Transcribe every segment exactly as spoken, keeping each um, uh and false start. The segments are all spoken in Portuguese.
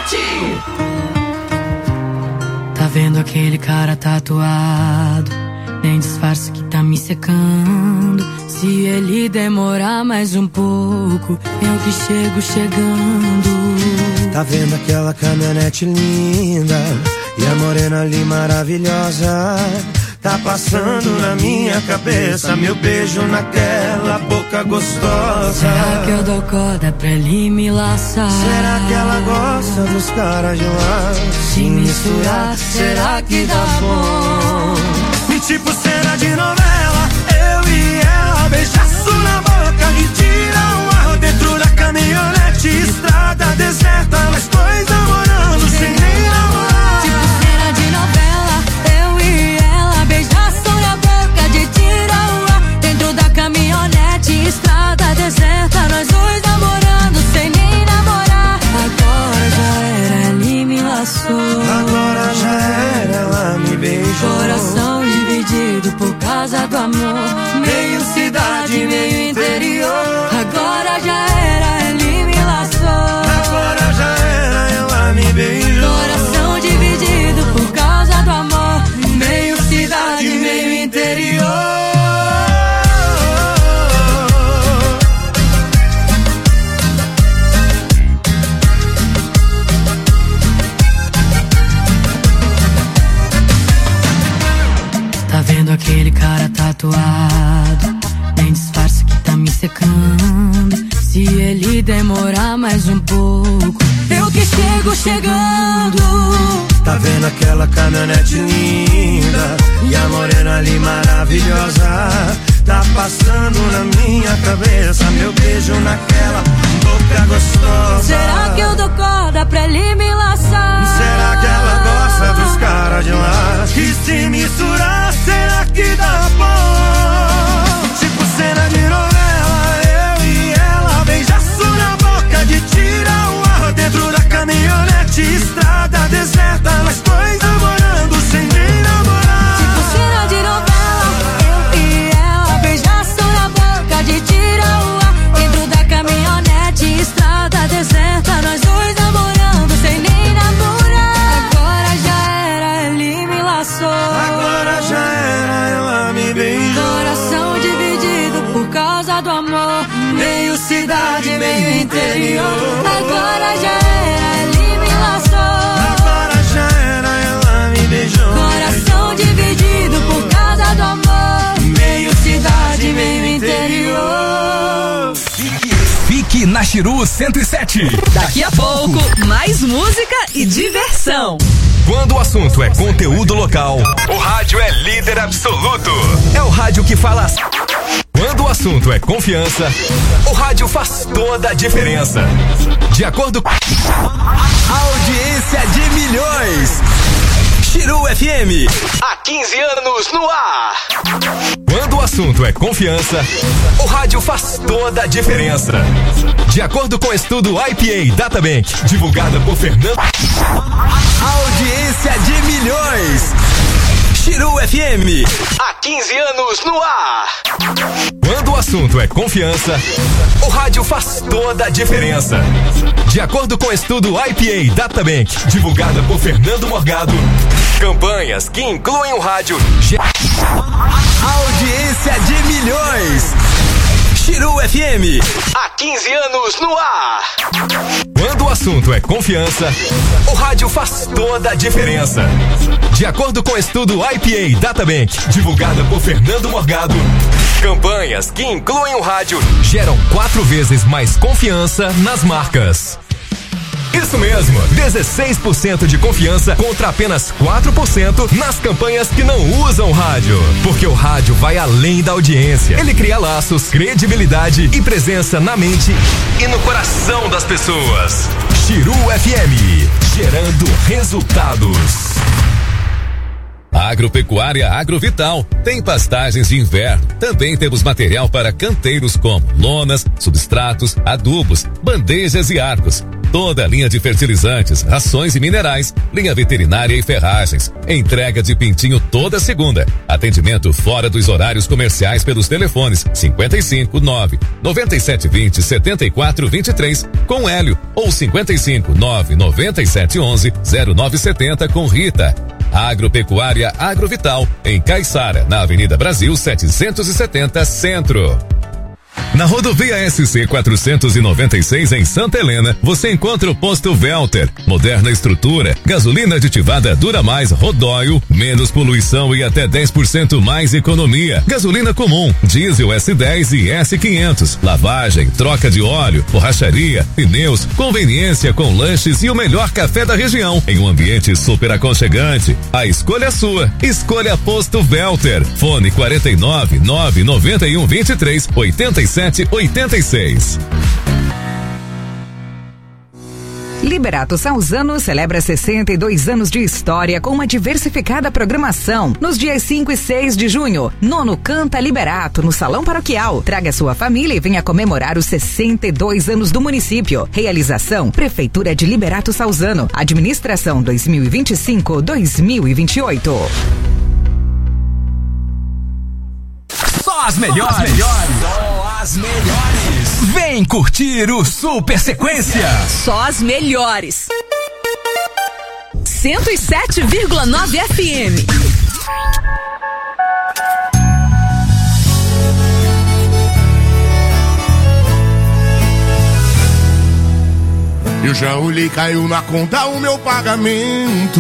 Tá vendo aquele cara tatuado? Nem disfarce que tá me secando. Se ele demorar mais um pouco, eu que chego chegando. Tá vendo aquela caminhonete linda e a morena ali maravilhosa? Tá passando na minha cabeça meu beijo naquela boca gostosa. Será que eu dou corda pra ele me laçar? Será que ela gosta dos caras de lá? Se misturar, será que dá bom? E tipo cena de novela, eu e ela, beijaço na boca e tira o ar dentro da caminhonete, estrada deserta, nós dois namorando sem nem namorar. Tipo cena de novela, eu e ela, beijaço na boca de tira o ar dentro da caminhonete, estrada deserta, nós dois namorando sem nem namorar. Agora já era, ele me laçou. Agora já era, ela me beijou. Coração dividido por causa do amor, meio cidade, meio interior. Agora já era, ele me laçou. Agora já era, ela me beijou. Coração dividido por causa do amor, meio cidade, meio interior. Tá vendo aquele cara tatuado? Nem disfarce que tá me secando. Se ele demorar mais um pouco, eu que chego chegando. Tá vendo aquela caminhonete linda e a morena ali maravilhosa? Tá passando na minha cabeça meu beijo naquela boca gostosa. Será que eu dou corda pra ele me laçar? Será que ela gosta dos caras de lá? E se misturar, será que dá bom? Tipo cena de novela, eu e ela, beijaço na boca de tira o ar dentro da caminhonete, estrada deserta, nós dois namorando sem nem namorar. Tipo cena de novela, eu e ela, beijaço na boca de tira o ar dentro da caminhonete, estrada deserta, nós dois namorando sem nem namorar. Agora já era, ele me laçou. Agora já era, ela me beijou. Coração dividido por causa do amor, meio cidade, meio interior. Agora já era, ele me laçou. Agora já era, ela me beijou. Coração dividido por causa do amor, meio cidade, meio interior. Fique na Chiru cento e sete. Daqui a pouco, mais música e diversão. Quando o assunto é conteúdo local, o rádio é líder absoluto. É o rádio que fala. Quando o assunto é confiança, o rádio faz toda a diferença. De acordo com audiência de milhões. Chiru F M, há quinze anos no ar. Quando o assunto é confiança, o rádio faz toda a diferença. De acordo com o estudo I P A Databank, divulgada por Fernando. Audiência de milhões. Chiru F M, há quinze anos no ar. Quando o assunto é confiança, o rádio faz toda a diferença. De acordo com o estudo I P A Databank, divulgada por Fernando Morgado, campanhas que incluem o rádio. Audiência de milhões. Chiru F M, há quinze anos no ar. Quando o assunto é confiança, o rádio faz toda a diferença. De acordo com o estudo I P A Databank, divulgada por Fernando Morgado, campanhas que incluem o rádio geram quatro vezes mais confiança nas marcas. Isso mesmo, dezesseis por cento de confiança contra apenas quatro por cento nas campanhas que não usam rádio. Porque o rádio vai além da audiência. Ele cria laços, credibilidade e presença na mente e no coração das pessoas. Chiru F M, gerando resultados. Agropecuária Agrovital. Tem pastagens de inverno. Também temos material para canteiros como lonas, substratos, adubos, bandejas e arcos. Toda a linha de fertilizantes, rações e minerais, linha veterinária e ferragens. Entrega de Pintinho toda segunda. Atendimento fora dos horários comerciais pelos telefones cinquenta e cinco, nove, noventa e sete, vinte, setenta e quatro, vinte e três com Hélio ou cinquenta e cinco, nove, noventa e sete, onze, zero nove setenta com Rita. Agropecuária Agrovital, em Caiçara, na Avenida Brasil setecentos e setenta, Centro. Na rodovia S C quatrocentos e noventa e seis em Santa Helena, você encontra o posto Velter. Moderna estrutura, gasolina aditivada dura mais, Rodóio, menos poluição e até dez por cento mais economia. Gasolina comum, diesel S dez e S quinhentos. Lavagem, troca de óleo, borracharia, pneus, conveniência com lanches e o melhor café da região. Em um ambiente super aconchegante. A escolha é sua. Escolha Posto Velter. Fone quarenta e nove, nove, noventa e um, vinte e três, oitenta e sete, oitenta e seis. Liberato Salzano celebra sessenta e dois anos de história com uma diversificada programação. Nos dias cinco e seis de junho, Nono Canta Liberato no Salão Paroquial. Traga sua família e venha comemorar os sessenta e dois anos do município. Realização: Prefeitura de Liberato Salzano. Administração dois mil e vinte e cinco a dois mil e vinte e oito. Só as melhores. Só as melhores. Só as melhores. Vem curtir o Super Sequência. Só as melhores. cento e sete vírgula nove F M. Eu já olhei, caiu na conta o meu pagamento.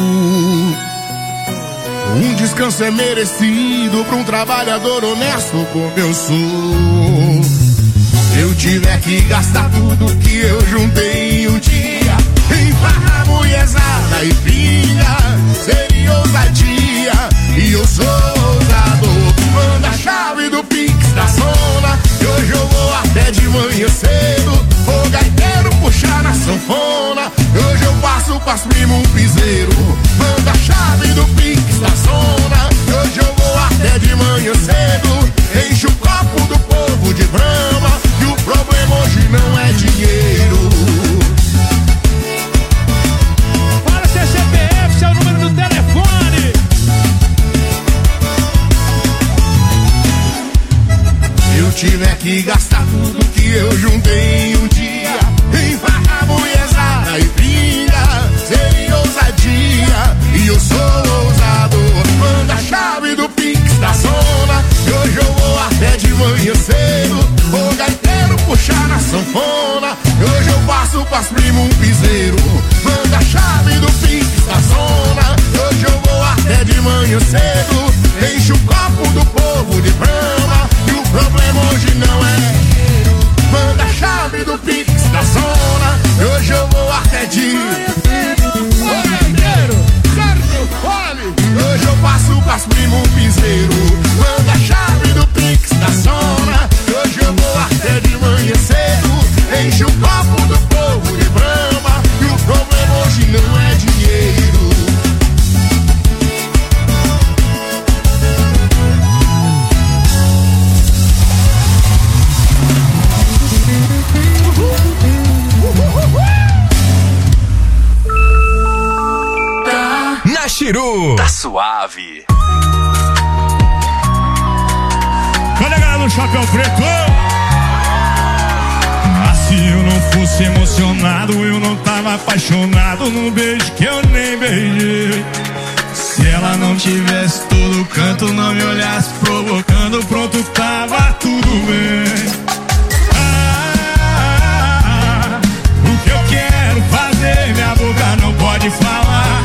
Um descanso é merecido pra um trabalhador honesto como eu sou. Se eu tiver que gastar tudo que eu juntei em um dia em farra, mulherzada e pilha, seria ousadia, e eu sou ousador. Manda a chave do Pix da zona, que hoje eu vou até de manhã cedo. O gaiteiro puxar na sanfona, hoje eu passo pras primo um piseiro. Manda a chave do Pix da zona, hoje eu vou até de manhã cedo. Enche o copo do povo de Brahma, e o problema hoje não é dinheiro. Fala seu C P F, seu número do telefone. Se eu tiver que gastar tudo que eu juntei em um dia em farra, mulherzada e pilha, seria ousadia, e eu sou ousador. Manda a chave do Pix da zona, que hoje eu vou até de manhã cedo. O gaiteiro puxar na sanfona, hoje eu passo pras primo um piseiro. Manda a chave do Pix da zona, hoje eu vou até de manhã cedo. Enche o copo do povo de Brahma, e o problema hoje não é dinheiro. Manda a chave do Pix da zona, hoje eu vou até de o gaiteiro, certo? Olhe, hoje eu passo pras primo um piseiro. Manda a chave do Pix da zona, hoje eu vou até de manhã cedo. Enche o copo do povo de Brahma, e o problema hoje não é dinheiro. Na Chiru, tá suave. Cadê a galera do Chapéu Preto? Ah, se eu não fosse emocionado, eu não tava apaixonado num beijo que eu nem beijei. Se ela não tivesse todo canto, não me olhasse provocando, pronto, tava tudo bem. Ah, o que eu quero fazer, minha boca não pode falar.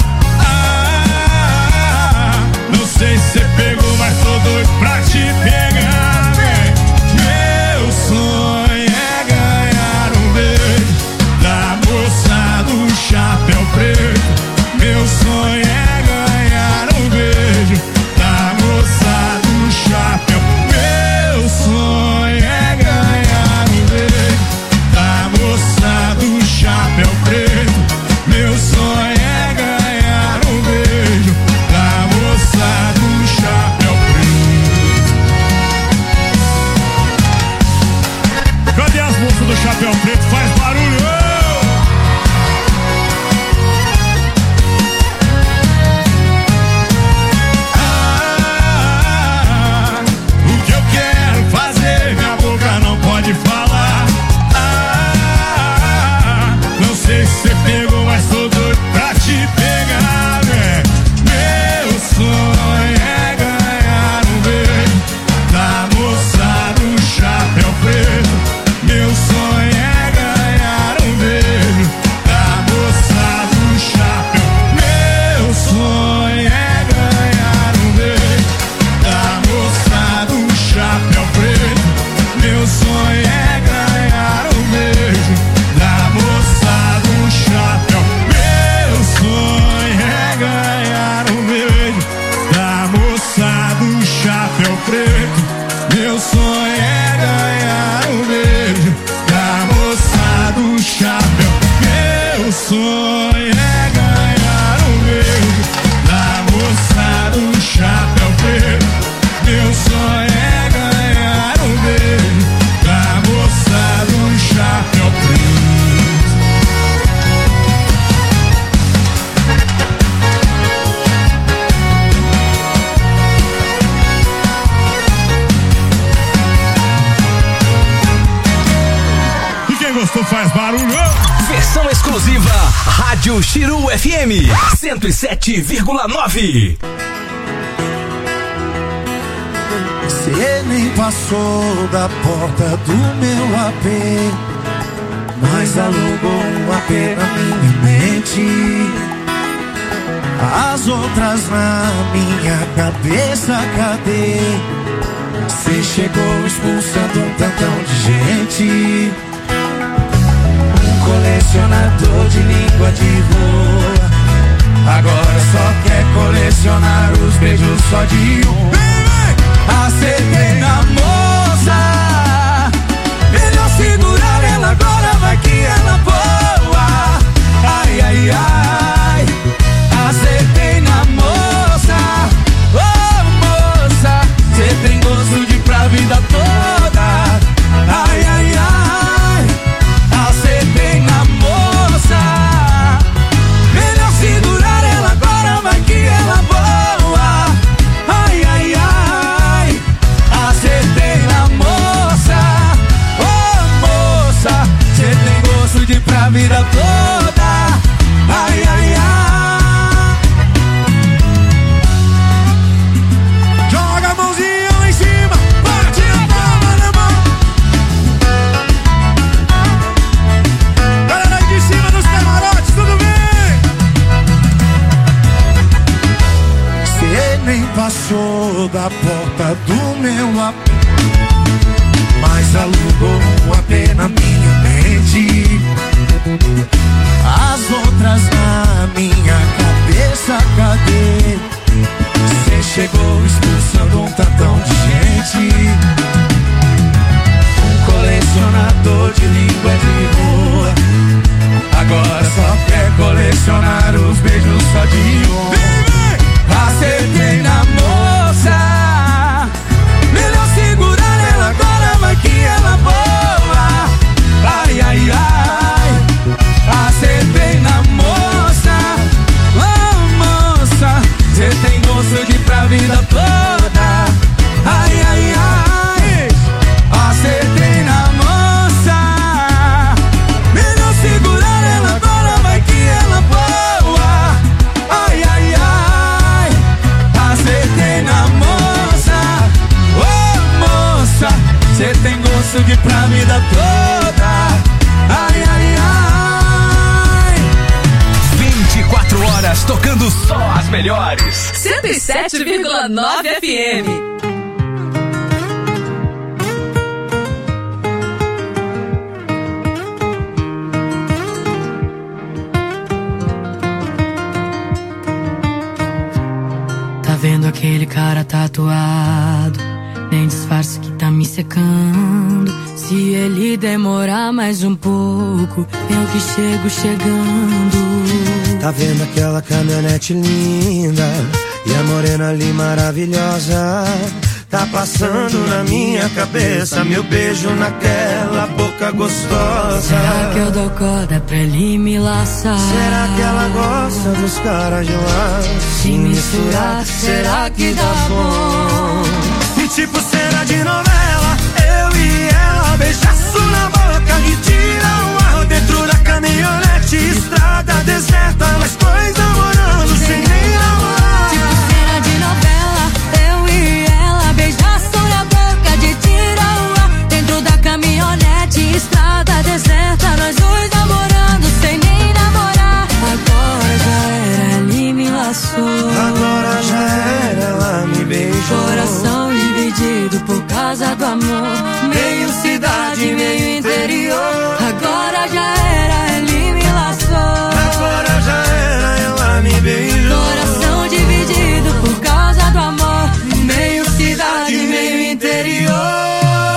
Ah, não sei se você pegou, mas tô doido pra te pegar, vem. Meu sonho é ganhar um beijo da moça do chapéu preto. Meu sonho é ganhar um beijo da moça do chapéu. Meu sonho é ganhar um beijo da moça do chapéu preto. Meu sonho é ganhar um beijo da moça do chapéu preto. Cadê as moças do chapéu preto? Faz barulho! Rádio Chiru F M cento e sete vírgula nove. Você nem passou da porta do meu A P, mas alugou um A P na minha mente. As outras na minha cabeça, cadê? Você chegou expulsando um tantão de gente. Um colecionador de língua de rua, agora só quer colecionar os beijos só de um. Acertei na moça, melhor segurar ela agora, vai que ela voa. Ai, ai, ai. Acertei na moça, oh moça, cê tem gosto de pra vida toda. Ai, ai, ai. Acertei na moça, melhor segurar ela agora, vai que ela voa. Ai, ai, ai. Acertei na moça, oh moça, cê tem gosto de pra vida toda. Ai, ai, ai. Joga a mãozinha lá em cima, bate a palma na mão. Galera aí de cima dos camarotes, tudo bem? Cê nem passou da porta do meu A P, mas alugou um A P na minha mente. As outras na minha cabeça, cadê? Cê chegou expulsando um tantão de gente. Um colecionador de língua de rua, agora só quer colecionar os beijos só de um. Acertei na moça, melhor segurar ela agora, vai que ela voa. Ai, ai, ai. Acertei na moça, oh moça, cê tem gosto de pra vida toda. Ai, ai, ai. Acertei na moça, melhor segurar ela agora, vai que ela voa. Ai, ai, ai. Acertei na moça, oh moça, cê tem gosto de pra vida toda. Ai, ai, ai. vinte e quatro horas tocando só as melhores. cento e sete vírgula nove F M. Tá vendo aquele cara tatuado? Nem disfarce que tá me secando. Se ele demorar mais um pouco, eu que chego chegando. Tá vendo aquela caminhonete linda e a morena ali maravilhosa? Tá passando na minha cabeça meu beijo naquela boca gostosa. Será que eu dou corda pra ele me laçar? Será que ela gosta dos caras de lá? Se misturar, será que dá bom? E tipo cena de novela, eu e ela, beijaço na boca, me tira o ar dentro da caminhonete, estrada deserta, nós dois namorando sem nem namorar. Tipo cena de novela, eu e ela, beijaço na boca, de tira o ar dentro da caminhonete, estrada deserta, nós dois namorando sem nem namorar. Agora já era, ele me laçou. Agora já era, ela me beijou. Coração dividido por causa do amor, meio cidade, meio interior. Agora já era, ele me laçou. Agora já era, ela me beijou. Coração dividido por causa do amor, meio cidade, meio interior.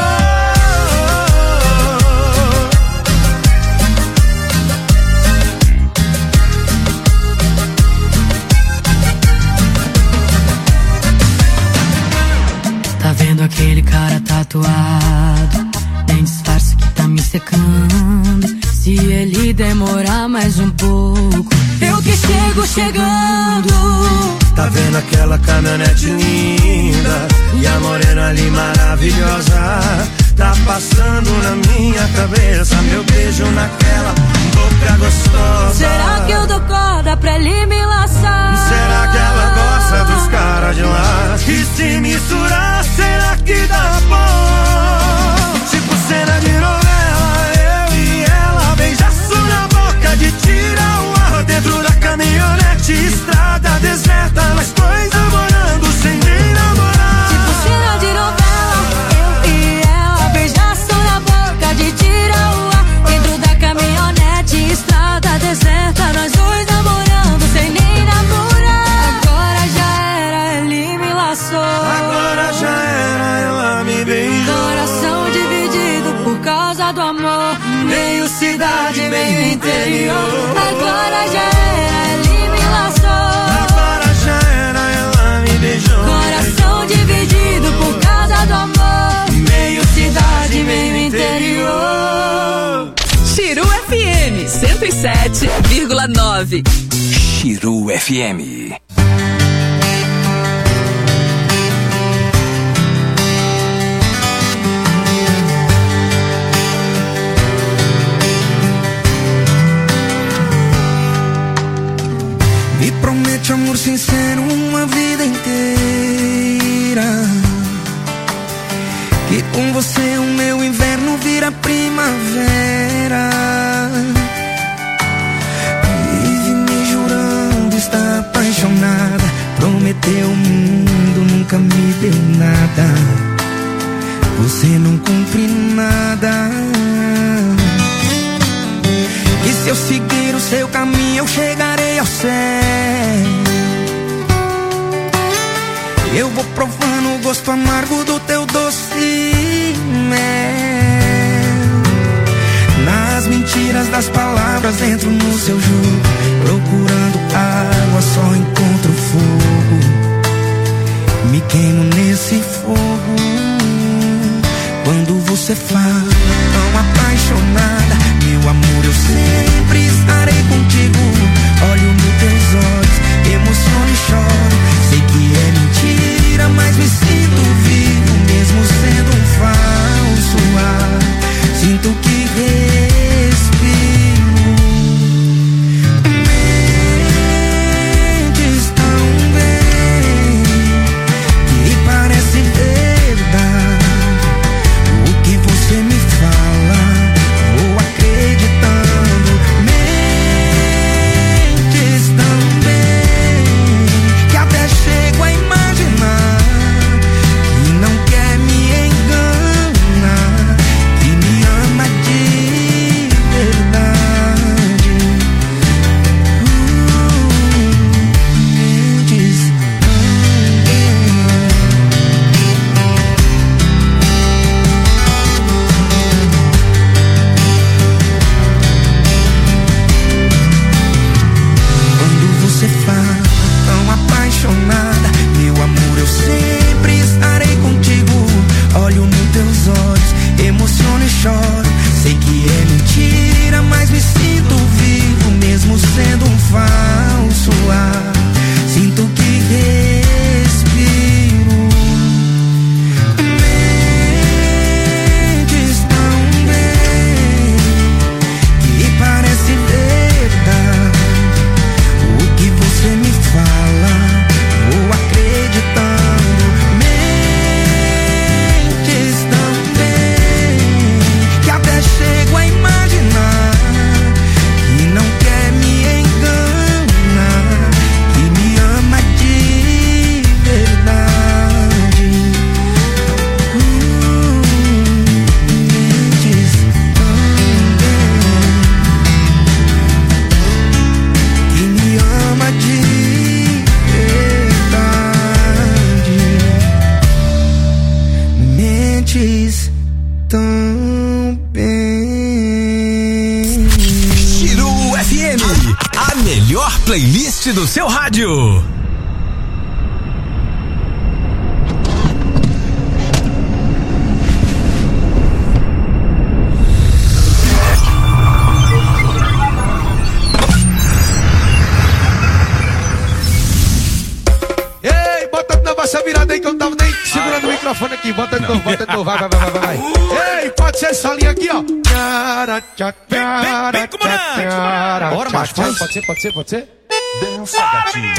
Tá vendo aquele cara tatuado? Nem disfarce que tá me secando. Se ele demorar mais um pouco, eu que chego chegando. Tá vendo aquela caminhonete linda e a morena ali maravilhosa? Tá passando na minha cabeça meu beijo naquela boca gostosa. Será que eu dou corda pra ele me laçar? Será que ela gosta dos caras de lá? E se misturar, será que dá bom? Tipo cena de novela, eu e ela, beijaço na boca de tirar o ar dentro da caminhonete, estrada deserta, nós dois namorando sem nem namorar. Tipo cena de novela, eu e ela, beijaço na boca de tirar o ar dentro da caminhonete, estrada deserta, nós dois namorando sem nem namorar. Agora já era, ele me laçou. Agora já era, ela me beijou. Coração dividido por causa do amor, meio cidade, meio interior. Agora já era, ele me laçou. Agora já era, ela me beijou. Coração dividido por causa do amor, meio cidade, meio interior. Chiru F M cento e sete vírgula nove. Chiru F M. Me promete amor sincero uma vida inteira, que com você o meu inverno vira primavera. Vive me jurando estar apaixonada, prometeu o mundo, nunca me deu nada. Você não cumpre nada. E se eu seguir o seu caminho, eu chegarei ao céu. Eu vou provando o gosto amargo do teu doce mel. Nas mentiras das palavras entro no seu jogo, procurando água só encontro fogo. Me queimo nesse fogo quando você fala tão apaixonada. Meu amor, eu sempre estarei contigo. Olho nos teus olhos, emociono e choro. Sei que é mentira, mas me sinto vivo, mesmo sendo um falso ar. Sinto que respiro. Mentes tão bem que parece verdade. O que você me fala, vou acreditando. Mentes tão bem que até chego a imaginar que não quer me enganar, que me ama de verdade. Uh, mentes tão bem. Quando você fala tão apaixonada, meu amor, eu sempre estarei contigo. Olho nos teus olhos, emociono e choro. Sei que é mentira, mas me sinto vivo, mesmo sendo um falso ar. Sinto que respiro. Mentes tão bem que parece verdade. O que você me fala, vou acreditando. Mentes tão bem que até chego a imaginar que não quer me enganar, que me ama de verdade. Uh, mentes tão bem que me ama de verdade. Mentes tão bem. Chiru F M, a melhor playlist do seu rádio. Ei, bota nova essa virada aí que eu tava nem segurando o microfone aqui. Bota de novo, bota de novo, vai, vai, vai, vai, vai. Ei, pode ser essa linha aqui, ó. Vem, vem, comandante. Bora, macho, pode ser, pode ser, pode ser. Dança, gatinho.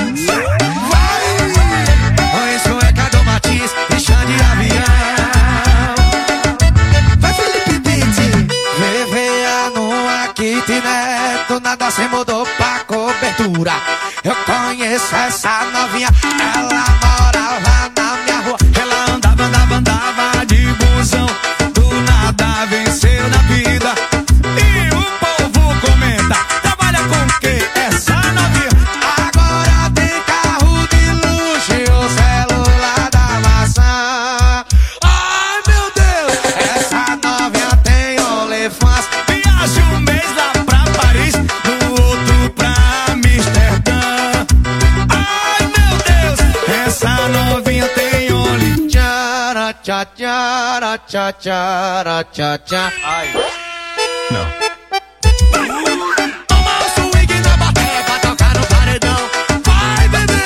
Vai! Oi, sou Ecado Martins e chá de avião. Vai, Felipe Pitti. Viver numa kitnet, do nada se mudou pra cobertura. Eu conheço essa novinha, ela morava na minha rua. Ela andava, andava, andava de busão, do nada venceu na vida. E o povo comenta, trabalha com o quê? Essa novinha agora tem carro de luxo e o celular da maçã. Ai meu Deus, essa novinha tem OnlyFans. Viaja um mês lá pra Paris, no outro pra Amsterdã. Ai meu Deus, essa novinha tem Only. Tchara, tchá, tchara, tchá, tchara, tchá, tchá. Ai. Não. Toma o swing na bateria pra tocar no paredão. Vai, bebê.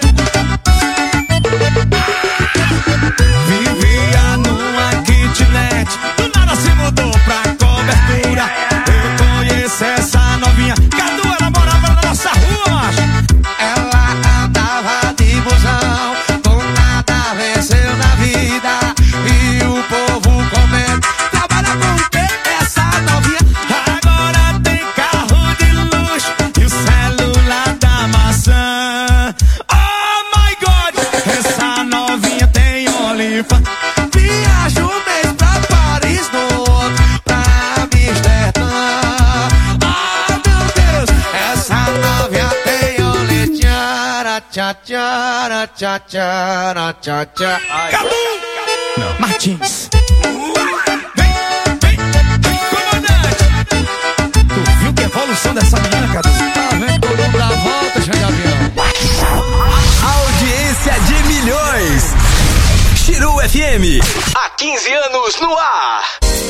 Vivia numa kitnet, do nada se mudou pra cobertura. Eu conheço essa novinha, Cadu, ela morava na nossa rua, macho. Ela andava de busão, do nada venceu na vida. E o povo comenta, trabalha com o quê? Essa novinha agora tem carro de luxo e o celular da maçã. Oh my God, essa novinha tem OnlyFans. Viaja um mês pra Paris, no outro pra Amsterdã. Oh meu Deus, essa novinha tem Only. Tchara, tchá, tchara, tchá, tchara, tchá, tchá. Cadu! Não. Martins. Vem, vem, vem, comandante. Tu viu que evolução dessa menina, Cadu? Tá vendo todo mundo dá a volta, chá de avião. Audiência de milhões. Chiru F M. Há quinze anos no ar.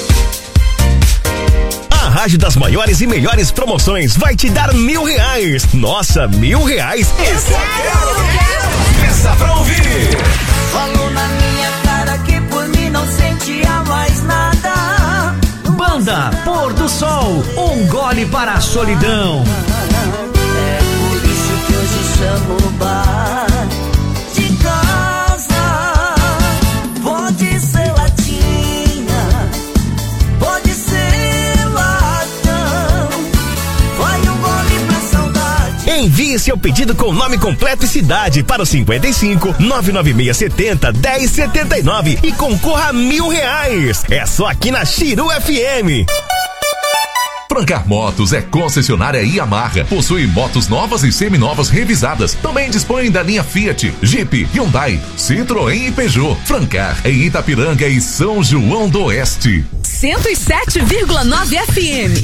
A rádio das maiores e melhores promoções vai te dar mil reais. Nossa, mil reais? Isso eu quero. Peça pra ouvir. Falou na minha cara que por mim não sentia mais nada. Banda Pôr do Sol, um gole para a solidão. É por isso que hoje chamo o bar de casa. Pode ser latinha, pode ser latão. Vai um gole pra saudade. Envie seu pedido com nome completo e cidade para o cinquenta e cinco, nove nove seis sete zero, dez setenta e nove e concorra a mil reais. É só aqui na Chiru F M. Francar Motos é concessionária Yamaha. Possui motos novas e seminovas revisadas. Também dispõe da linha Fiat, Jeep, Hyundai, Citroën e Peugeot. Francar em Itapiranga e São João do Oeste. cento e sete vírgula nove F M.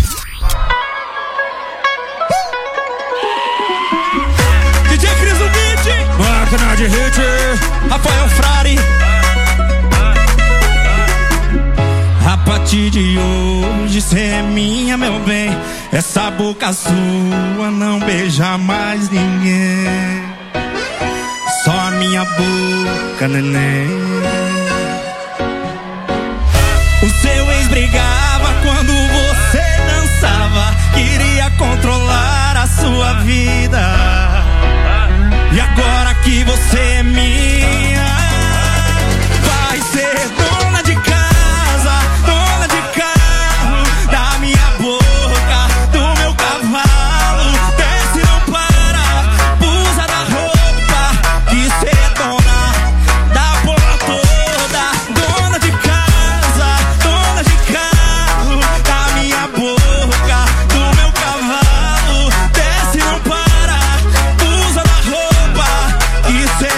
D J Cris do Beat, máquina de hit, Rafael Frari. A partir de hoje cê é minha, meu bem. Essa boca sua não beija mais ninguém. Só a minha boca, neném. O seu ex brigava quando você dançava, queria controlar a sua vida. E agora que você é minha, vai ser dona de casa, dona de carro, da minha boca, do meu cavalo. Desce, não para, usa da roupa, que cê é dona da porra toda. Dona de casa, dona de carro, da minha boca, do meu cavalo. Desce, não para, usa da roupa, que cê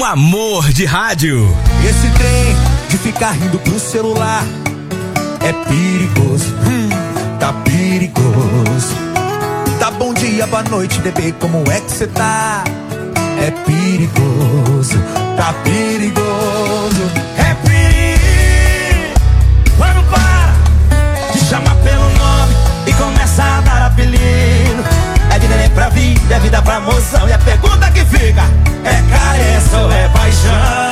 amor de rádio. Esse trem de ficar rindo pro celular é perigoso, hum, tá perigoso. Tá bom dia, boa noite, bebê, como é que cê tá? É perigoso, tá perigoso. É perigo quando para de chamar pelo nome e começa a dar apelido. É de neném pra vida, é vida pra moção. E a pergunta que fica é carência ou é paixão?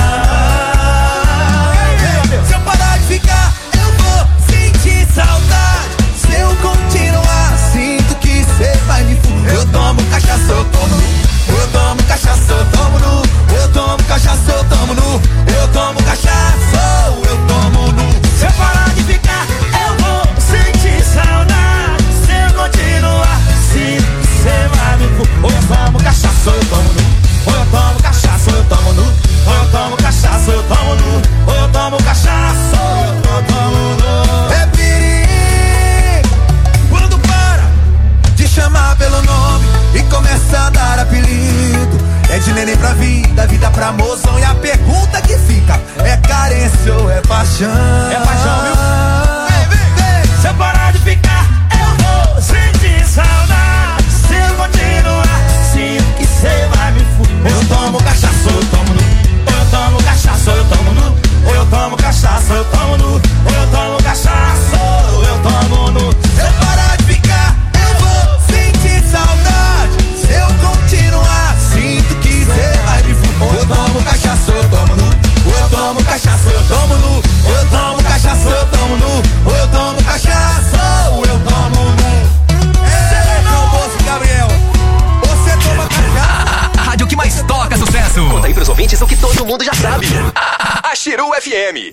Se eu parar de ficar, eu vou sentir saudade. Se eu continuar, sinto que cê vai me fuder. Eu tomo cachaça, eu tomo nu. Eu tomo cachaça, eu tomo nu. Eu tomo cachaça, eu tomo nu. Eu tomo cachaça, eu tomo nu. Se eu parar de ficar, eu vou sentir saudade. Se eu continuar, sinto que cê vai me fuder. Ou eu tomo cachaça, eu tomo nu. Ou eu tomo cachaça, eu tomo nu. Ou eu tomo cachaça, eu tomo nu. Ou eu tomo cachaça, eu tomo nu. É perigo quando para de chamar pelo nome e começa a dar apelido. É de neném pra vida, vida pra mozão. E a pergunta que fica é carência ou é paixão? É paixão, viu? Vem, vem, vem. Se eu parar de ficar, eu vou sentir saudade. Se eu continuar, sinto que cê vai me fuder. Eu tomo cachaça, eu tomo nu. Ou eu tomo cachaça, eu tomo nu. Ou eu tomo cachaça, eu tomo nu. Ou eu tomo cachaça, eu tomo nu. Se eu parar de ficar, eu vou sentir saudade. Se eu continuar, sinto que cê vai me fuder. Ou eu tomo cachaça, eu tomo nu. Ou eu tomo cachaça, eu tomo nu. Ou eu tomo cachaça, eu tomo nu. Ou eu tomo cachaça, eu tomo nu. É, João Bosco Gabriel, você toma cachaça. A rádio que mais toca sucesso. Conta aí pros ouvintes o que todo mundo já sabe. A Xiru F M.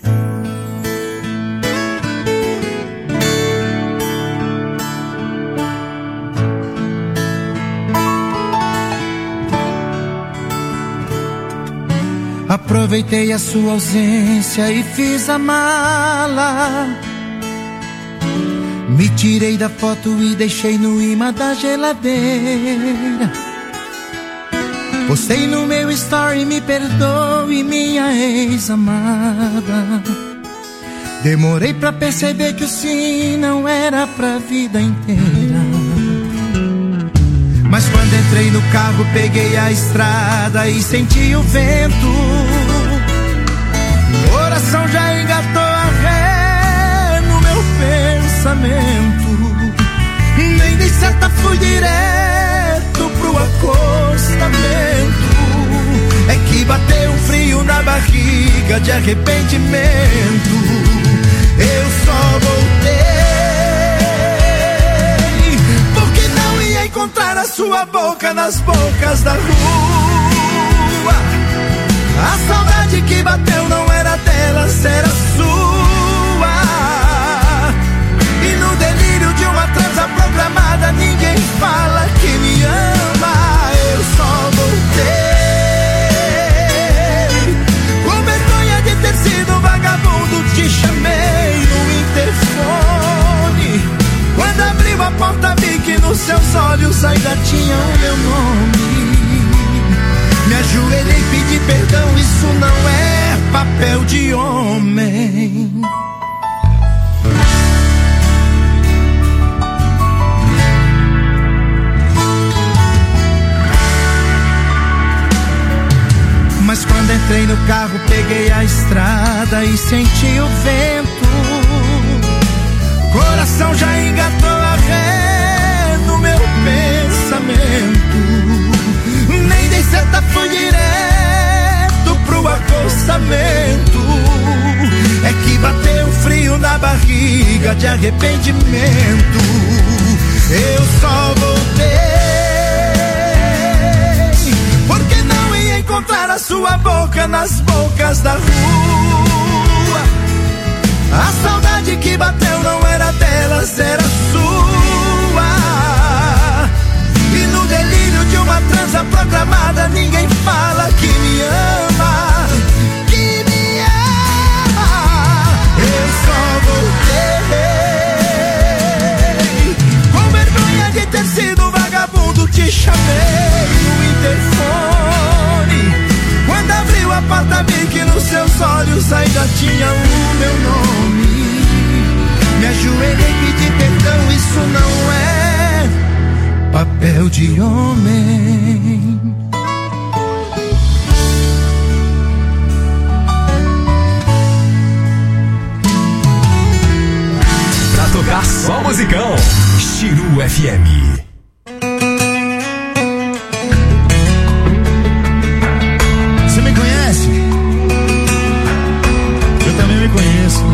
Aproveitei a sua ausência e fiz a mala. Me tirei da foto e deixei no imã da geladeira. Postei no meu story, me perdoe, minha ex-amada. Demorei pra perceber que o sim não era pra vida inteira. Mas quando entrei no carro, peguei a estrada e senti o vento. O coração já engatou a ré no meu pensamento. Nem dei seta, fui direto pro acostamento. É que bateu um frio na barriga de arrependimento. Eu só voltei encontrar a sua boca nas bocas da rua. A saudade que bateu não era delas, era sua. E no delírio de uma transa programada, ninguém fala que me ama. Eu só voltei com vergonha de ter sido vagabundo. Te chamei no interfone. Quando abriu a porta, vi que nos seus olhos ainda tinha o meu nome. Me ajoelhei e pedi perdão, isso não é papel de homem. Mas quando entrei no carro, peguei a estrada e senti o vento. Coração já engatou a ré no meu pensamento. Nem dei seta, fui direto pro acostamento. É que bateu frio na barriga de arrependimento. Eu só voltei porque não ia encontrar a sua boca nas bocas da rua. A saudade que bateu não era delas, era sua. E no delírio de uma transa programada, ninguém fala que me ama, que me ama. Eu só voltei com vergonha de ter sido vagabundo. Te chamei no interfone. Quando abriu a só tinha o meu nome. Me ajoelhei, pedi perdão, isso não é papel de homem. Pra tocar só musicão, Chiru F M. Você me conhece? Eu também me conheço.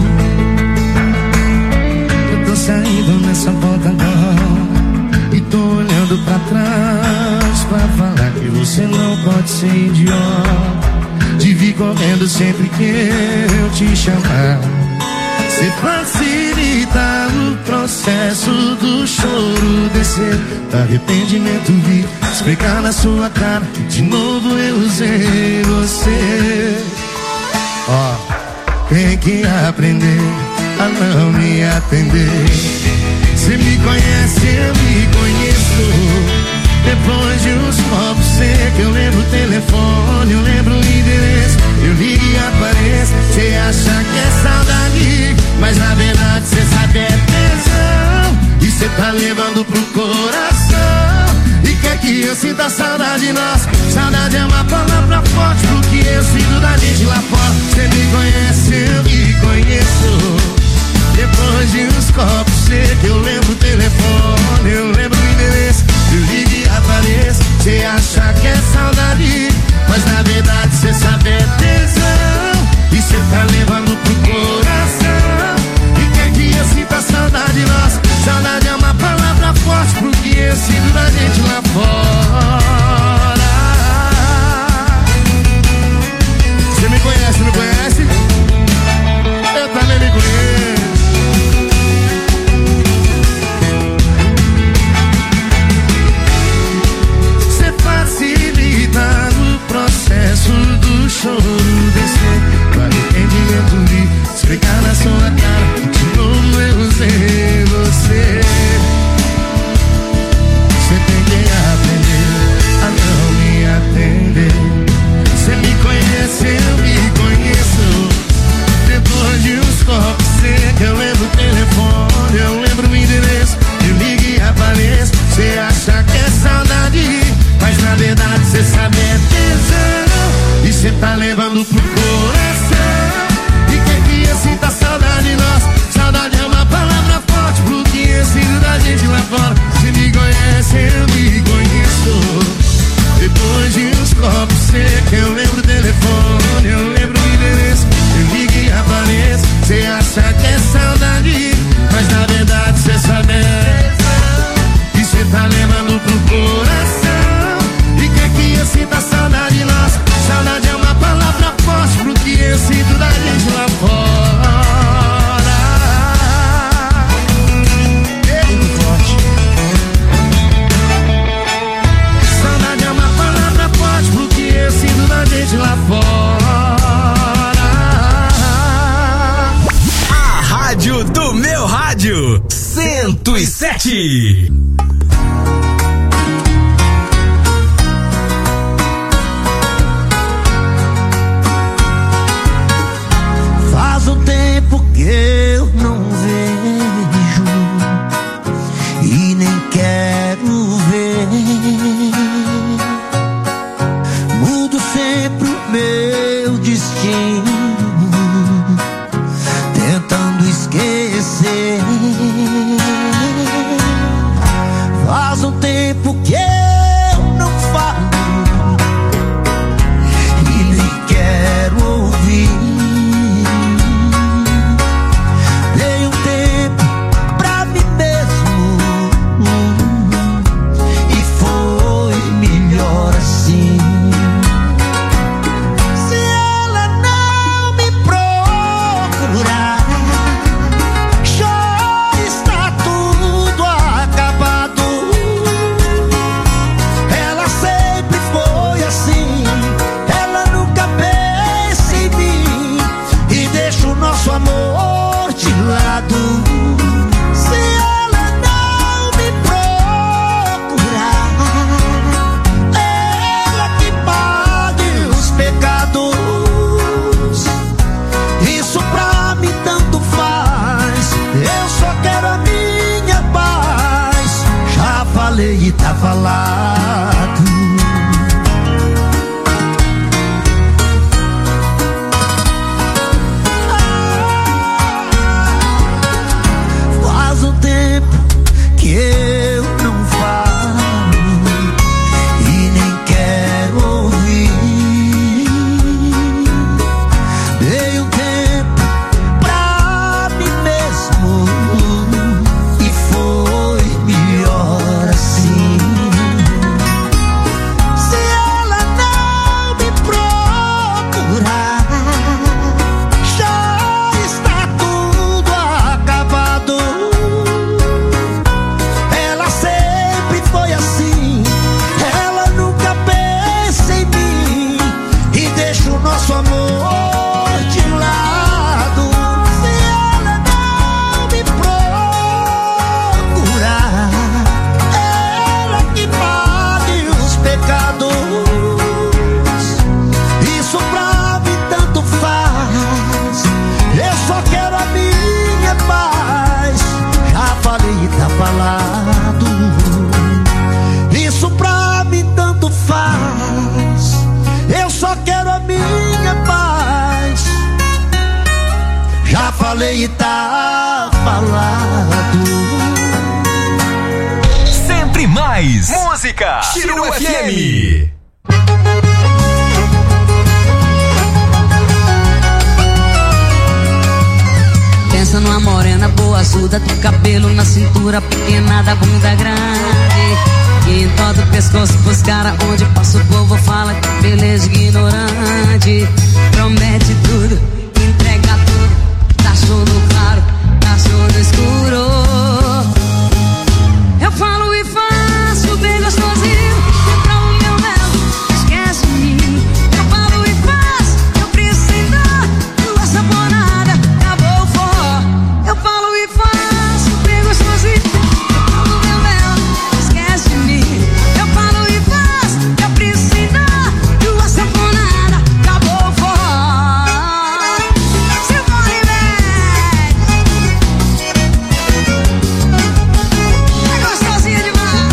Eu tô saindo nessa volta agora e tô olhando pra trás pra falar que você não pode ser idiota de vir correndo sempre que eu te chamar. Você facilita o processo do choro descer, do arrependimento vir explicar na sua cara que de novo eu usei você. Ó, oh, tem que aprender a não me atender. Você me conhece, eu me conheço. Depois de uns copos secos, eu lembro o telefone, eu lembro o endereço. Eu ligo e apareço, cê acha que é saudade, mas na verdade cê sabe é tesão. E cê tá levando pro coração e quer que eu sinta saudade nossa. Saudade é uma palavra forte pro que eu sinto da gente lá fora. Cê me conhece, eu me conheço. Depois de uns copos secos, eu lembro o telefone, eu lembro o endereço. Eu ligo e apareço, cê acha que é saudade, mas na verdade cê sabe é tesão. E cê tá levando pro coração e quer que eu sinta saudade nossa. Saudade é uma palavra forte pro que eu sinto da gente lá fora. Cê me conhece, me conhece? Eu também me conheço. Facilita o processo do choro descer, do arrependimento vir explicar na sua cara que de novo eu usei você. Você tem que aprender a não me atender. Você me conhece, eu me conheço. Depois de uns copos secos, eu lembro o telefone, eu lembro o endereço. Eu ligo e apareço, você acha que é saudade, mas na verdade cê sabe é tesão. E cê tá levando pro coração e quer que eu sinta saudade nossa. Saudade é uma palavra forte pro que eu sinto da gente lá fora. Cê me conhece, eu me conheço. Depois de uns copos secos, eu lembro o telefone, eu lembro o endereço. Eu ligo e apareço, cê acha que é saudade, mas na verdade cê sabe é tesão. E cê tá levando pro coração e quer que eu sinta saudade nossa. Saudade é uma palavra forte pro que eu sinto da gente lá fora. É muito forte. Saudade é uma palavra forte pro que eu sinto da gente lá fora. A rádio do meu rádio, cento e sete. Faz um tempo que eu não vejo e nem quero ver. Mudo sempre o meu destino, tentando esquecer. Faz um tempo e tá falado. Sempre mais música. Chiru F M. Pensa numa morena boazuda, do cabelo na cintura, pequena da bunda grande. E em todo o pescoço pros caras, onde passa o povo fala que beleza ignorante. Promete tudo, entrega tudo, tá show no claro, tá show no escuro. Eu falo e faço bem gostosinho, entra o meu mel, esquece de mim. Eu falo e faço, eu preciso sem dar, tua saponada, acabou o forró. Eu falo e faço bem gostosinho, entra o meu mel, esquece de mim. Eu falo e faço, eu preciso sem dar, tua saponada, acabou o forró. Simone vem, é gostosinha demais.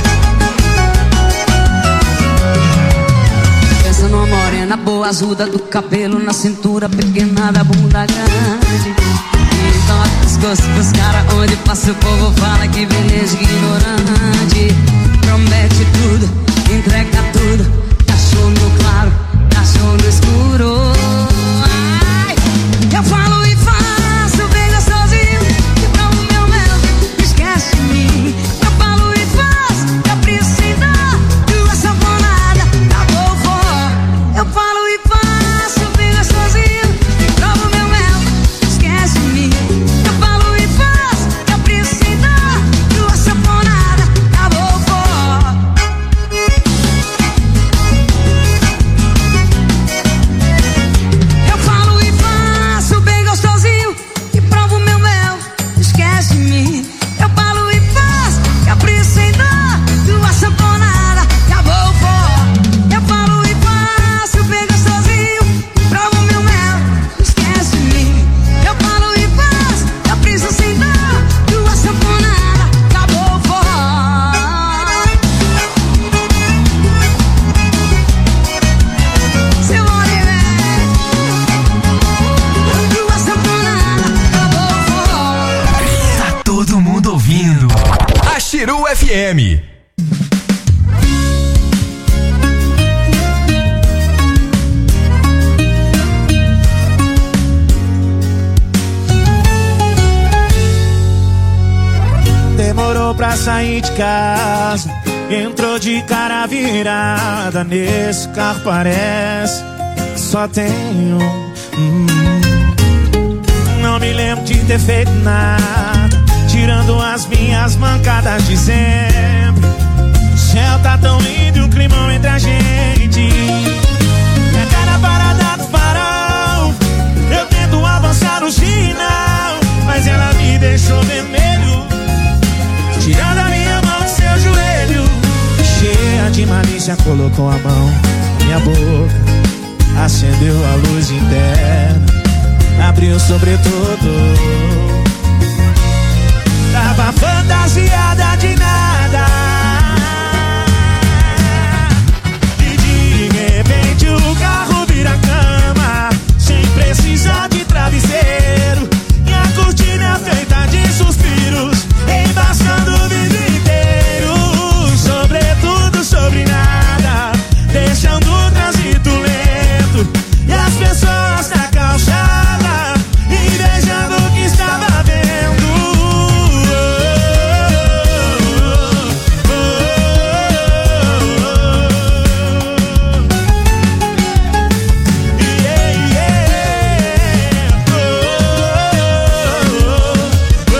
Pensa numa morena boazuda, do cabelo na cintura, pequena da bunda grande. Então a pescoço pros caras, onde passa o povo fala que beleza ignorante. Promete tudo, entrega tudo, tá show no claro, tá show no escuro. Ai, eu falo e faço bem gostosinho, que pra o meu mel, esquece de mim. Eu falo e faço, eu preciso sem dar, tua saponada, acabou o forró. Eu falo e faço bem gostosinho, que pra o meu mel, esquece de mim. Eu falo e faço, eu preciso sem dar, tua saponada, acabou o forró. Eu falo e faço bem gostosinho, que prova o meu mel, esquece de mim. Eu falo e faço, capricho sem dar, tua saponada, acabou o forró. Eu falo e faço bem gostosinho, que prova o meu mel, esquece de mim. Eu falo e faço, capricho sem dar, tua saponada, acabou o forró. Simone vem, tua saponada, acabou o forró. Tá todo mundo ouvindo a Chiru F M. Demorou pra sair de casa, entrou de cara virada. Nesse carro parece que só tem um. Hum. Não me lembro de ter feito nada, tirando as minhas mancadas de sempre. O céu tá tão lindo e o climão entre a gente. Minha cara parada do farol, eu tento avançar no sinal, mas ela me deixou vermelho, tirando a minha mão do seu joelho. Cheia de malícia, colocou a mão na minha boca, acendeu a luz interna, abriu o sobretudo. Tava fantasiada de nada, e de repente o carro vira cama, sem precisar de travesseiro, e a cortina feita de suspiros, embaçando o vidro inteiro. Sobretudo sobre nada, deixando o trânsito lento, e as pessoas na calçada invejando o que estava vendo. Oh, oh, oh, oh. Yeah, yeah. Oh, oh,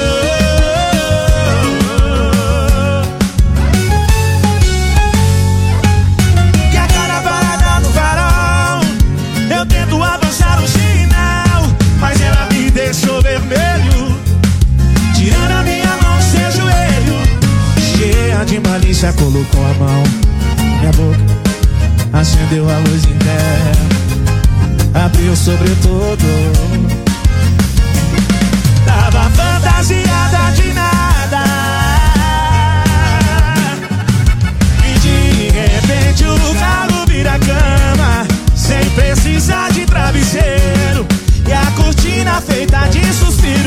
oh. E a cara parada no farol, eu tento avançar o sinal, mas ela me deixou vermelho, tirando a minha mão do seu joelho. Cheia de malícia, colocou a mão na minha boca, acendeu a luz interna, abriu o sobretudo. Tava fantasiada de nada, e de repente o carro vira cama, sem precisar de travesseiro, e a cortina feita de suspiro,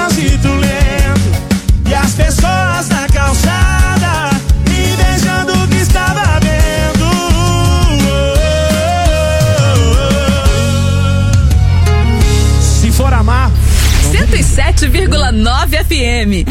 trânsito lento e as pessoas na calçada invejando o que estava vendo. Se for amar, cento e sete vírgula nove F M.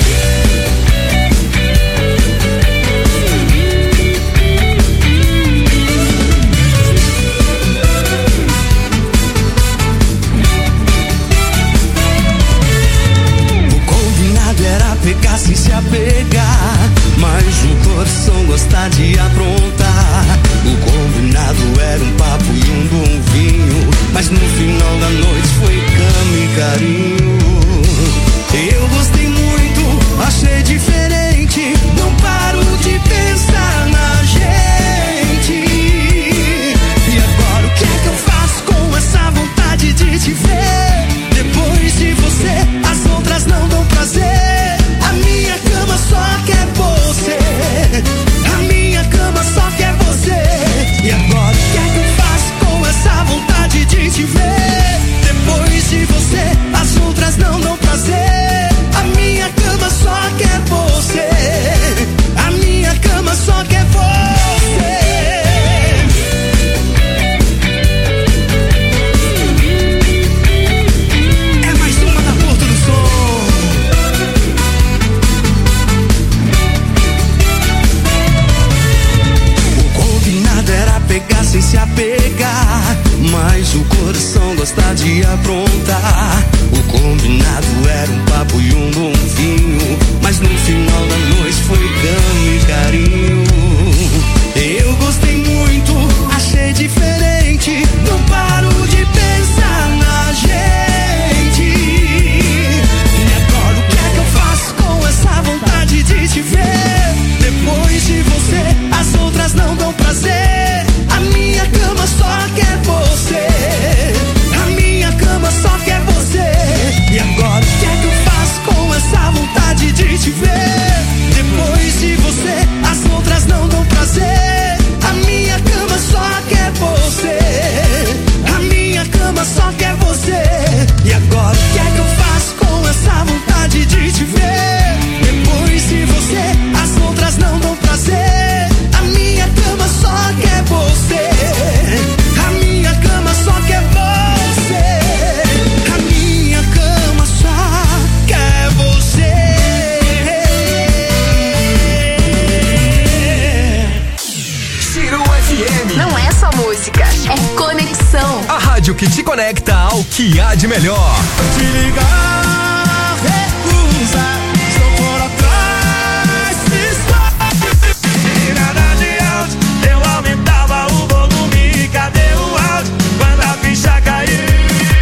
Era pegar sem se apegar, mas o coração gosta de aprontar. O combinado era um papo e um bom vinho, mas no final da noite foi cama e carinho. Eu gostei muito, achei diferente, não paro de pensar na gente. E agora o que é que eu faço com essa vontade de te ver? Depois de você, as outras não dão prazer. A minha cama só quer você. A minha cama só quer você. E agora o que é que eu faço com essa vontade de te ver? Depois de você, as outras não dão prazer. A minha cama só quer você. A minha cama só quer você. É mais uma da Porto do Sol. O combinado era pegar sem se apegar, mas o coração gosta de aprontar. O combinado era um papo e um bom vinho, mas no final da noite foi cama e carinho. Eu gostei muito, achei diferente, não paro de pensar na gente. E agora o que é que eu faço com essa vontade de te ver? Depois de você, as outras não dão prazer. A minha cama só quer você. A minha cama só quer você. E agora o que é que eu faço com essa vontade de te ver? Depois de você, as outras não dão prazer. A minha cama só quer você. A minha cama só quer você. E agora o que é que eu faço com essa vontade de te ver? Depois de você, as outras não dão prazer. A minha cama só quer você. A minha cama só quer você. A minha cama só quer você. Ciro F M. Não é só música, é conexão. A rádio que te conecta ao que há de melhor. Te ligar, recusa, estou por atrás, se nada adiante, eu aumentava o volume, cadê o áudio, quando a ficha caiu?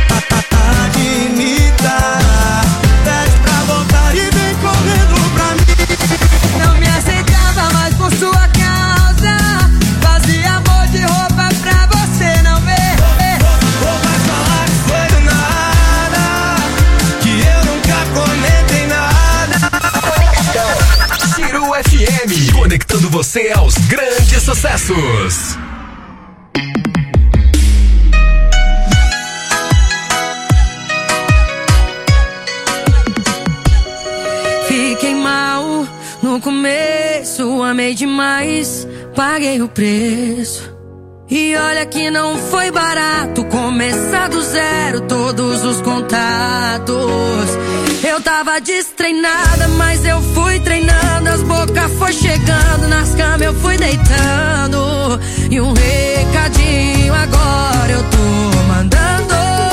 Admita, pede pra voltar e vem correndo pra mim. Não me aceitava mais por sua causa, fazia amor de roupa pra você não ver. Vou mais falar que foi do nada, que eu nunca comentei nada. Ciro F M. Conectando você aos grandes sucessos. Fiquei mal no começo, amei demais, paguei o preço. E olha que não foi barato começar do zero todos os contatos. Eu tava destreinada, mas eu fui treinando, as bocas foi chegando, nas camas eu fui deitando. E um recadinho agora eu tô mandando.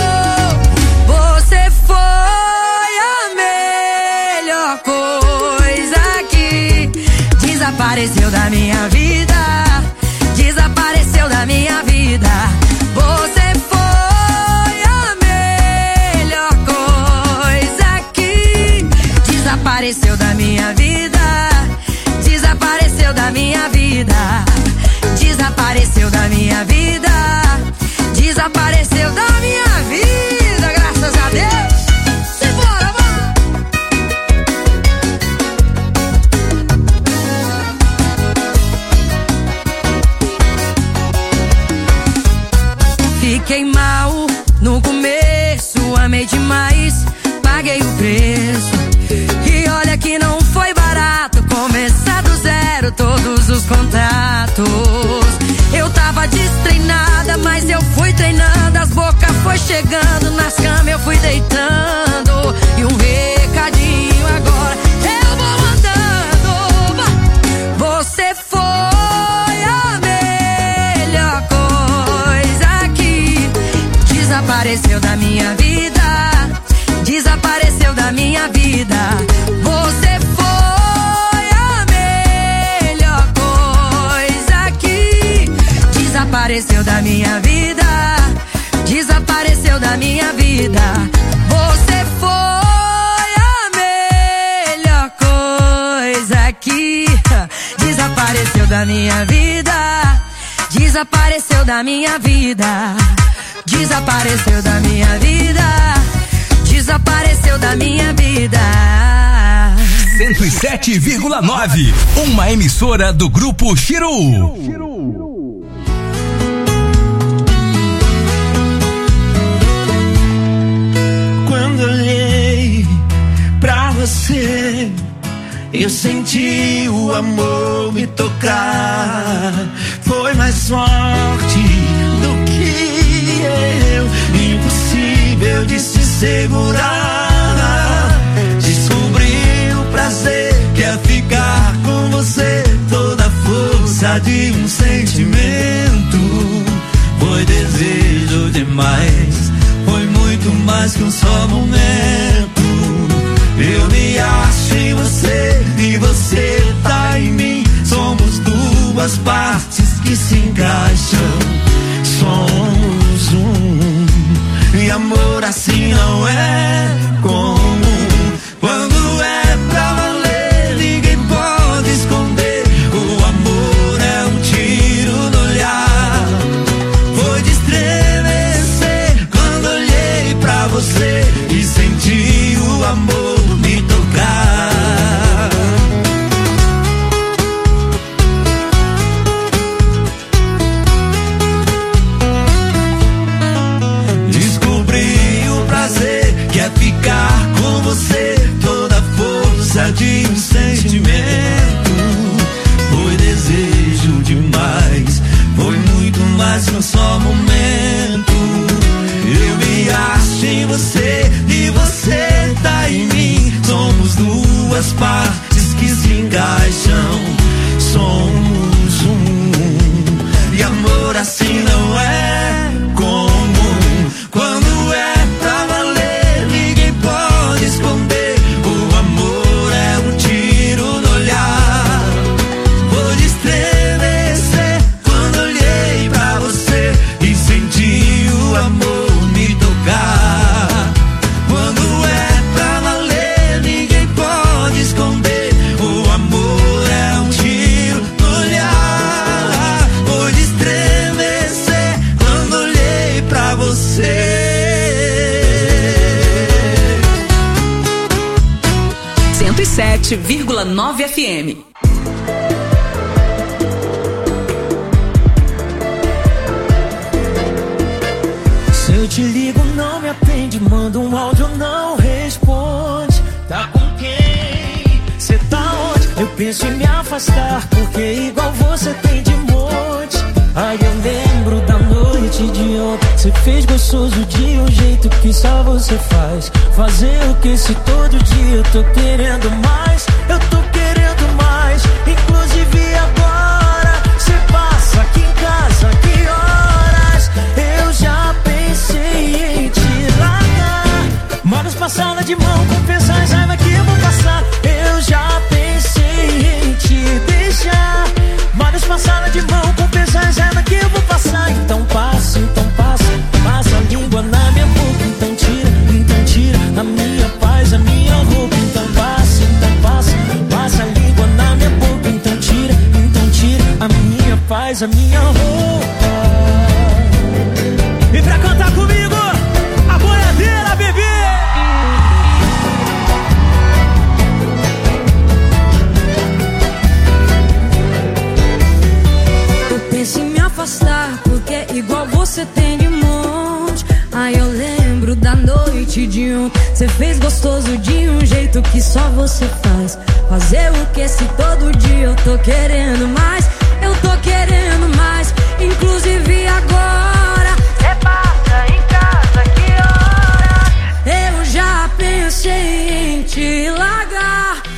Você foi a melhor coisa que desapareceu da minha vida. Desapareceu da minha vida. Você foi a melhor coisa que desapareceu da minha vida. Desapareceu da minha vida. Desapareceu da minha vida. Desapareceu da minha vida. Graças a Deus. Simbora, fiquei mal no começo, amei demais, paguei o preço. chegando, nas camas eu fui deitando. E um recadinho agora, eu vou andando. Você foi a melhor coisa que desapareceu da minha vida. Desapareceu da minha vida. Você foi a melhor coisa que desapareceu da minha vida. Desapareceu da minha vida. Você foi a melhor coisa que desapareceu da minha vida. Desapareceu da minha vida. Desapareceu da minha vida. Desapareceu da minha vida. cento e sete vírgula nove, uma emissora do Grupo Chiru. Quando olhei pra você, eu senti o amor me tocar. Foi mais forte do que eu, impossível de se segurar. Descobri o prazer que é ficar com você. Toda a força de um sentimento. Foi desejo demais. Foi muito mais que um só momento. Eu me acho em você e você tá em mim. Somos duas partes que se encaixam. Somos um. E amor assim não é comum. Quando é pra valer, ninguém pode esconder. O amor é um tiro no olhar. Foi de estremecer quando olhei pra você e senti o amor me tocar. Que é ficar com você, toda a força de um sentimento. Foi desejo demais, foi muito mais que um só momento. Eu me acho em você e você tá em mim. Somos duas partes que se encaixam. Somos um. E amor assim não é comum. Quando é pra valer, ninguém pode esconder. O amor é um tiro no olhar. Vou de estremecer quando olhei pra você e senti o amor me tocar. Quando é pra valer, ninguém pode esconder. O amor é um tiro no olhar. Vou de estremecer quando olhei pra você. cento e sete vírgula nove F M. Se eu te ligo, não me atende. Manda um áudio, não responde. Tá com quem? Cê tá onde? Eu penso em me afastar, porque igual você tem de monte. Ai, eu lembro da noite de ontem. Cê fez gostoso de um jeito que só você faz. Fazer o que se todo dia eu tô querendo mais. Eu tô querendo mais. Inclusive agora cê passa aqui em casa, que horas? Eu já pensei em te largar. Manos passada de mão, compensa as raiva que eu vou passar. Eu já pensei em te deixar. Manos passada de mão, compensa as raiva que eu vou passar. Então passa, então passa. Passa a língua na minha boca. Então tira, então tira a minha paz, a minha roupa. Então passa, então passa. Passa a língua na minha boca. Então tira, então tira a minha paz, a minha roupa. E pra cantar comigo, a boiadeira, bebê. Eu penso em me afastar, porque igual você tem de monte. Ai, eu lembro da noite de ontem. Cê fez gostoso de um jeito que só você faz. Fazer o que se todo dia eu tô querendo mais. Eu tô querendo mais. Inclusive agora cê passa em casa, que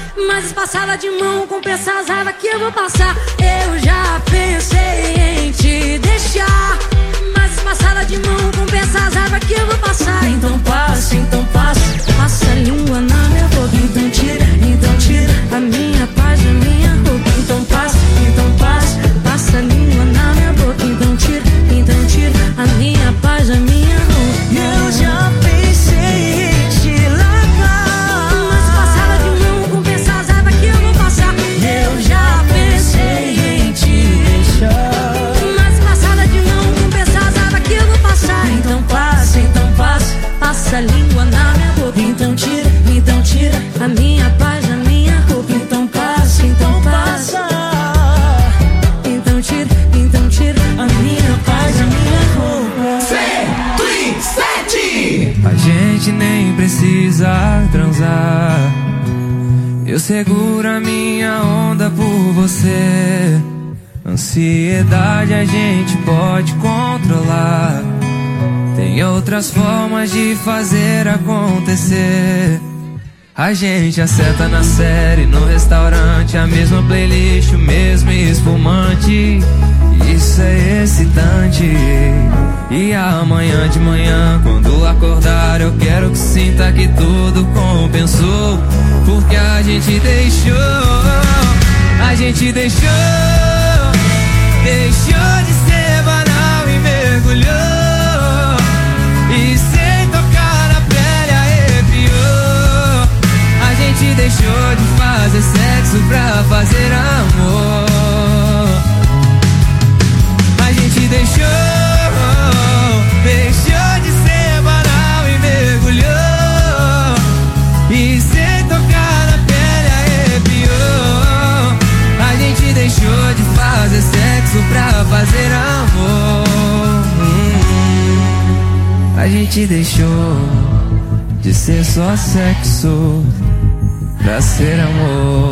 mas passada de mão compensa as raivas que eu vou passar. Eu já pensei em te deixar, mas passada de mão compensa as raivas que eu vou passar. Então passa, então passa, passa a língua na minha boca. Então tira, então tira a minha paz, a minha roupa. Então passa, então passa, passa a língua na minha boca. Então tira, então tira a minha paz, a minha roupa. Eu já pensei em te largar, mas passada de mão compensa as raivas que eu vou passar. eu já pensei em te deixar, mas passada de mão compensa as raivas que eu vou passar. então passa, então passa, Passa a língua na minha boca. então tira, então tira A minha paz, a minha roupa. então passa, então passa, Então tira, então tira a minha paz, a minha roupa. cento e sete. A gente nem precisa transar, eu seguro a minha onda por você. Ansiedade a gente pode controlar, tem outras formas de fazer acontecer. A gente acerta na série, no restaurante, a mesma playlist, o mesmo espumante. Isso é excitante. E amanhã de manhã, quando acordar, eu quero que sinta que tudo compensou. Porque a gente deixou, a gente deixou, deixou de ser banal e mergulhou. E sem tocar na pele arrepiou. A gente deixou de fazer sexo pra fazer amor. A gente deixou, deixou de ser banal e mergulhou. E sem tocar na pele arrepiou. A gente deixou de fazer sexo pra fazer amor. Hum, a gente deixou de ser só sexo pra ser amor.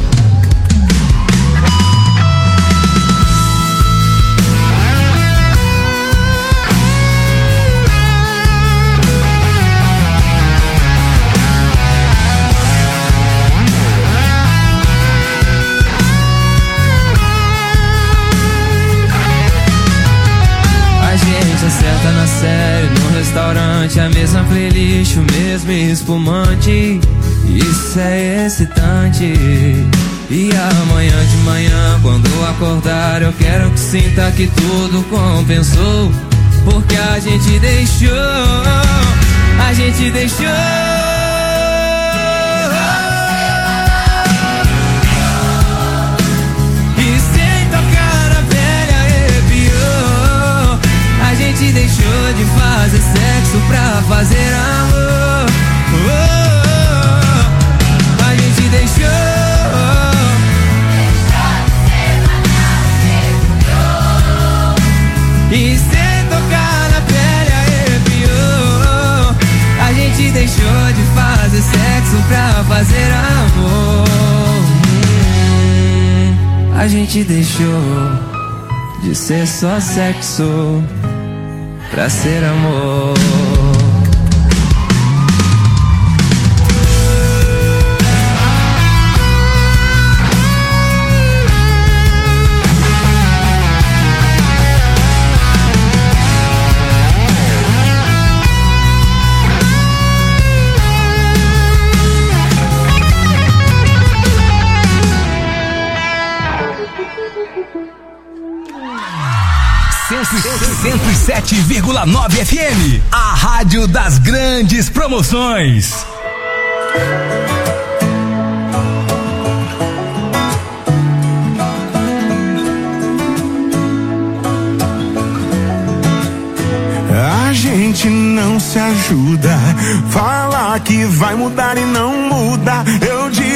Acerta na série, no restaurante, a mesma playlist, o mesmo espumante. Isso é excitante. E amanhã de manhã, quando acordar, eu quero que sinta que tudo compensou. Porque a gente deixou, a gente deixou. A gente deixou de fazer sexo pra fazer amor. Oh, oh, oh. A gente deixou, e sem tocar na pele arrepiou. A gente deixou de fazer sexo pra fazer amor. Hum, a gente deixou de ser só sexo pra ser amor. cento e sete vírgula nove F M, a rádio das grandes promoções. A gente não se ajuda, fala que vai mudar e não muda. Eu digo